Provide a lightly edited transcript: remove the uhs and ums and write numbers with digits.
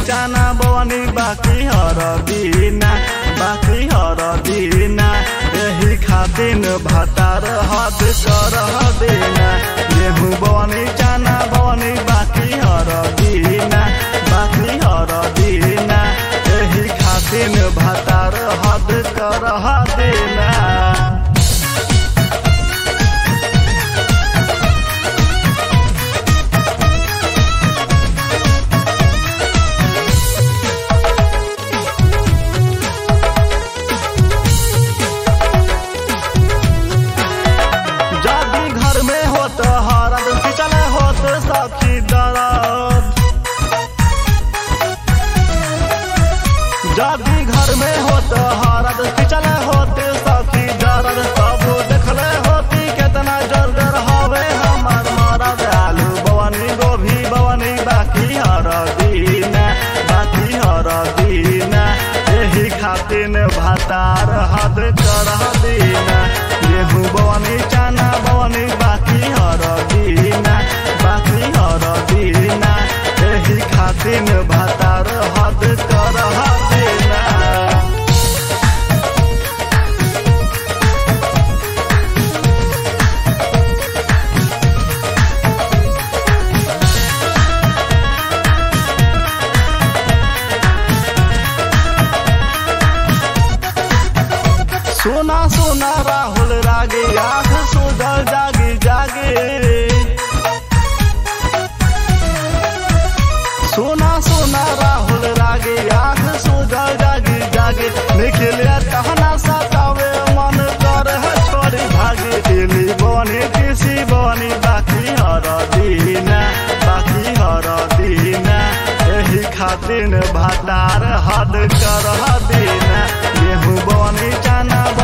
चाना बवनी बाकी हर दीना यही खातिर भतार हद कर देना। गेहूँ बवनी चाना बवनी बाकी हर दीना यही खातिर भतार हद कर देना। सखी दर्द जदी घर में होत हरद चले होते सखी दर्द सब देखले होती कितना जर्जर हवे हमार मरद। आलू बवनी गोभी बवनी बाकी हर दीना यही खातिर भतार हद कर देना। गेहूँ बवनी चाना बवनी बाकी हर दीना यही खातिर भतार हद कर देना। सोना सोना राहुल रागे आँख सुधर जागी सोना राहुल रागे आँख सुधर जागे निकले कहना सतावे मन कर है छोड़ी भागे। दिली बनी किसी बनी बाकी हर दीना यही खातिर भतार हद कर देना। गेहूँ बनी चाना